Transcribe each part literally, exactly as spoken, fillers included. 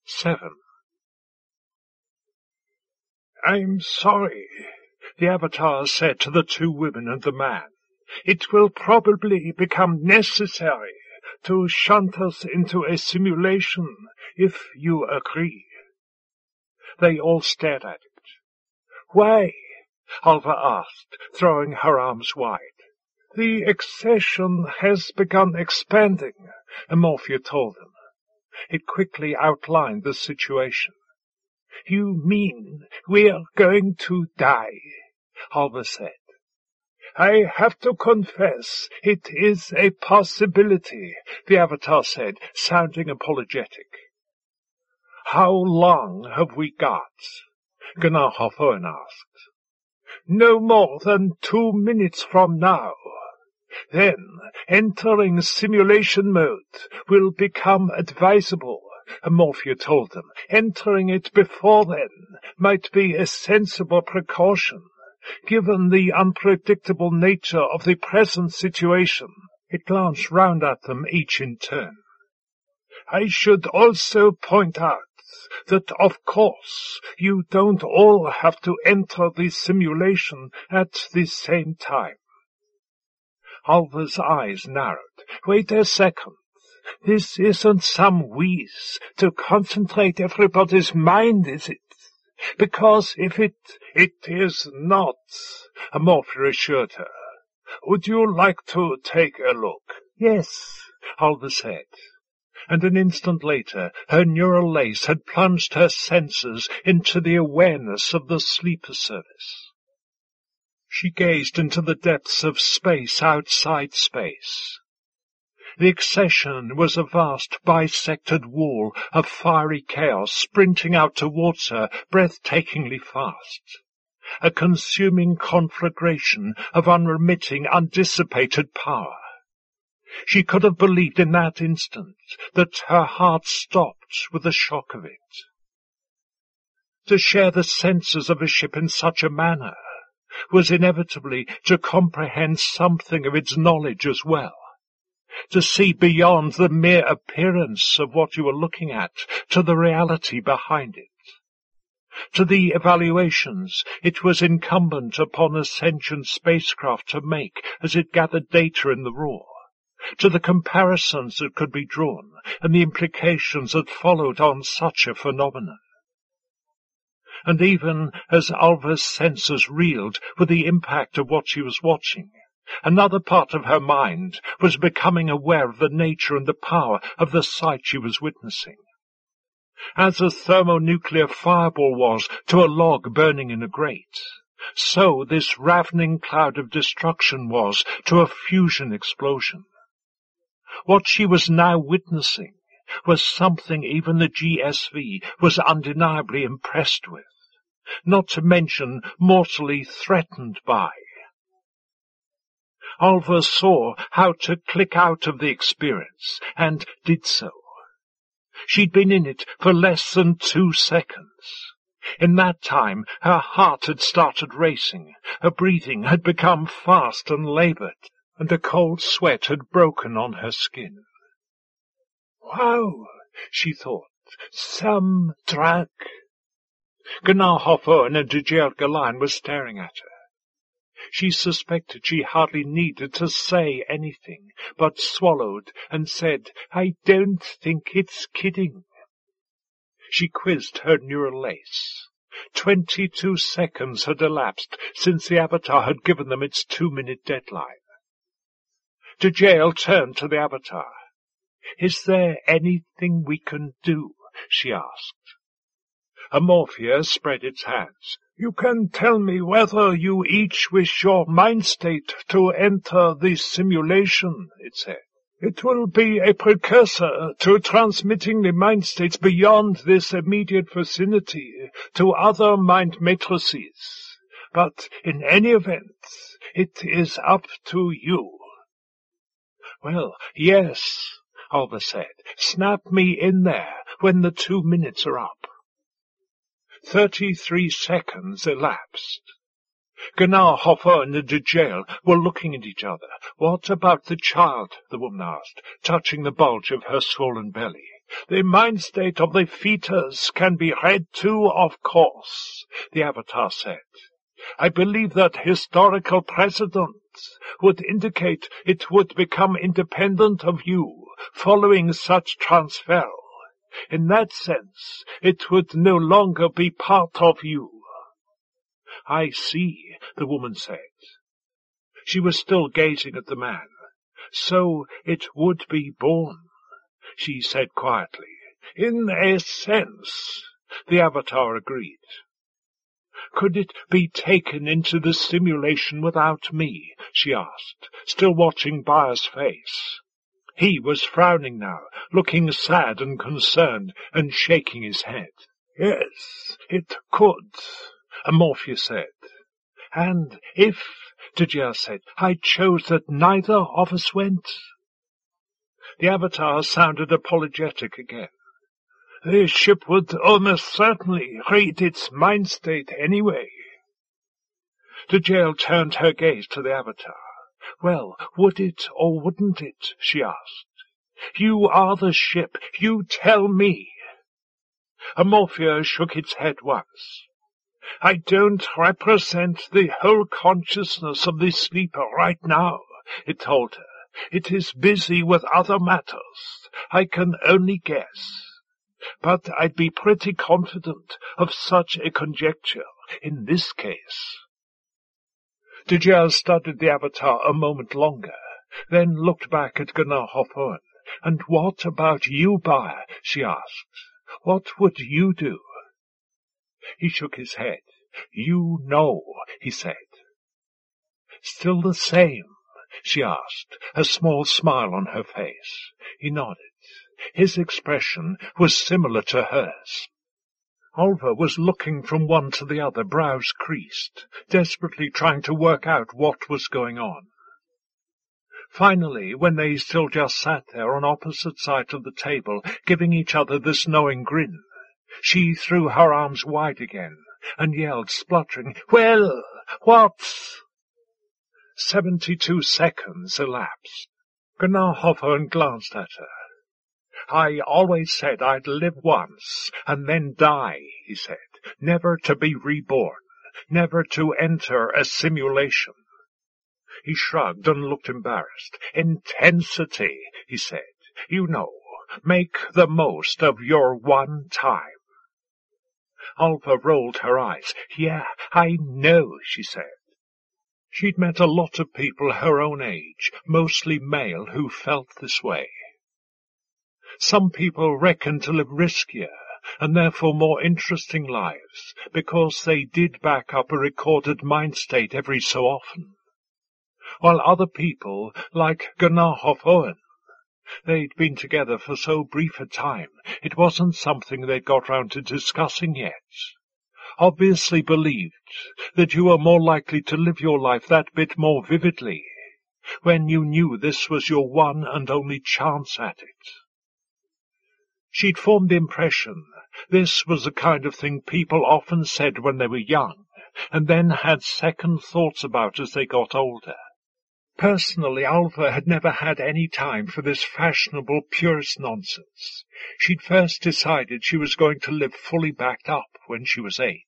seven. "I'm sorry," the Avatar said to the two women and the man. "It will probably become necessary to shunt us into a simulation, if you agree." They all stared at it. "Why?" Alva asked, throwing her arms wide. "The accession has begun expanding," Amorphia told them. It quickly outlined the situation. "You mean we're going to die?" Alva said. "I have to confess, it is a possibility," the Avatar said, sounding apologetic. "How long have we got?" Gunnar Hoffoen asked. "No more than two minutes from now. Then, entering simulation mode will become advisable," Amorphia told them. "Entering it before then might be a sensible precaution, given the unpredictable nature of the present situation." It glanced round at them each in turn. "I should also point out that, of course, you don't all have to enter the simulation at the same time." Alva's eyes narrowed. "Wait a second. This isn't some wheeze to concentrate everybody's mind, is it? Because if it... It is not," Amorphia assured her. "Would you like to take a look?" "Yes," Alva said. And an instant later, her neural lace had plunged her senses into the awareness of the sleeper service. She gazed into the depths of space outside space. The accession was a vast bisected wall of fiery chaos sprinting out towards her breathtakingly fast. A consuming conflagration of unremitting, undissipated power. She could have believed in that instant that her heart stopped with the shock of it. To share the senses of a ship in such a manner was inevitably to comprehend something of its knowledge as well, to see beyond the mere appearance of what you were looking at to the reality behind it. To the evaluations it was incumbent upon a sentient spacecraft to make as it gathered data in the raw, to the comparisons that could be drawn and the implications that followed on such a phenomenon. And even as Alva's senses reeled with the impact of what she was watching, another part of her mind was becoming aware of the nature and the power of the sight she was witnessing. As a thermonuclear fireball was to a log burning in a grate, so this ravening cloud of destruction was to a fusion explosion. What she was now witnessing was something even the G S V was undeniably impressed with, not to mention mortally threatened by. Alva saw how to click out of the experience, and did so. She'd been in it for less than two seconds. In that time her heart had started racing, her breathing had become fast and laboured, and a cold sweat had broken on her skin. "Wow," she thought, "some drug." Gunnar Hoffoen and Djiel Galan were staring at her. She suspected she hardly needed to say anything, but swallowed and said, "I don't think it's kidding." She quizzed her neural lace. Twenty-two seconds had elapsed since the Avatar had given them its two-minute deadline. Djiel turned to the Avatar. "Is there anything we can do?" she asked. Amorphia spread its hands. "You can tell me whether you each wish your mind state to enter the simulation," it said. "It will be a precursor to transmitting the mind states beyond this immediate vicinity to other mind matrices. But in any event, it is up to you." "Well, yes," Alva said. "Snap me in there when the two minutes are up." Thirty-three seconds elapsed. Gunnar Hoffoen and Djiel were looking at each other. "What about the child?" the woman asked, touching the bulge of her swollen belly. The mind state of the fetus can be read too, of course, the Avatar said. I believe that historical precedent would indicate it would become independent of you following such transfer. In that sense, it would no longer be part of you. I see, the woman said. She was still gazing at the man. So it would be born, she said quietly. In a sense, the Avatar agreed. Could it be taken into the simulation without me? She asked, still watching Baya's face. He was frowning now, looking sad and concerned, and shaking his head. Yes, it could, Amorphia said. And if, Dejia said, I chose that neither of us went. The Avatar sounded apologetic again. The ship would almost certainly read its mind state anyway. Dejia turned her gaze to the Avatar. Well, would it or wouldn't it? She asked. You are the ship. You tell me. Amorphia shook its head once. I don't represent the whole consciousness of the sleeper right now, it told her. It is busy with other matters. I can only guess. But I'd be pretty confident of such a conjecture in this case. Dejia studied the Avatar a moment longer, then looked back at Gunnar Hoffoen. And what about you, Baya? She asked. What would you do? He shook his head. You know, he said. Still the same? She asked, a small smile on her face. He nodded. His expression was similar to hers. Alva was looking from one to the other, brows creased, desperately trying to work out what was going on. Finally, when they still just sat there on opposite sides of the table, giving each other this knowing grin, she threw her arms wide again and yelled, spluttering, Well, what? Seventy-two seconds elapsed. Gunnar Hoffoen glanced at her. I always said I'd live once and then die, he said, never to be reborn, never to enter a simulation. He shrugged and looked embarrassed. Intensity, he said. You know, make the most of your one time. Alva rolled her eyes. Yeah, I know, she said. She'd met a lot of people her own age, mostly male, who felt this way. Some people reckoned to live riskier, and therefore more interesting lives, because they did back up a recorded mind state every so often. While other people, like Gunnar Hoffoen, they'd been together for so brief a time, it wasn't something they'd got round to discussing yet. Obviously believed that you were more likely to live your life that bit more vividly, when you knew this was your one and only chance at it. She'd formed the impression this was the kind of thing people often said when they were young, and then had second thoughts about as they got older. Personally, Alva had never had any time for this fashionable purist nonsense. She'd first decided she was going to live fully backed up when she was eight.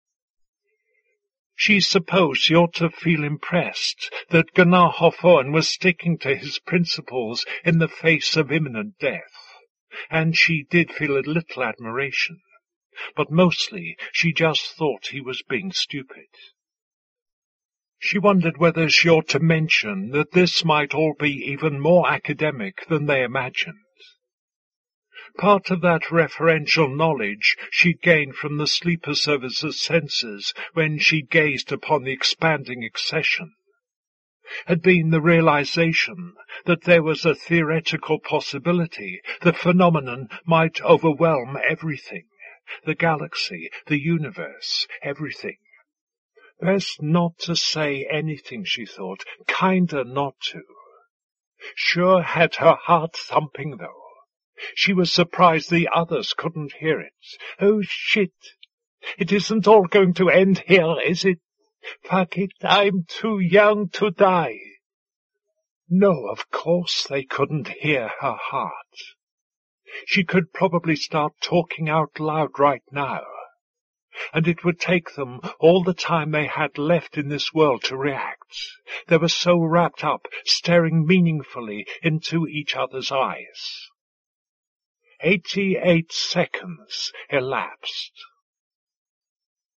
She supposed she ought to feel impressed that Gunnar Hoffoen was sticking to his principles in the face of imminent death, and she did feel a little admiration, but mostly she just thought he was being stupid. She wondered whether she ought to mention that this might all be even more academic than they imagined. Part of that referential knowledge she'd gained from the sleeper service's senses when she'd gazed upon the expanding accession had been the realization that there was a theoretical possibility the phenomenon might overwhelm everything, the galaxy, the universe, everything. Best not to say anything, she thought, kinda not to. Sure had her heart thumping, though. She was surprised the others couldn't hear it. Oh, shit! It isn't all going to end here, is it? Fuck it, I'm too young to die. No, of course they couldn't hear her heart. She could probably start talking out loud right now. And it would take them all the time they had left in this world to react. They were so wrapped up, staring meaningfully into each other's eyes. Eighty-eight seconds elapsed.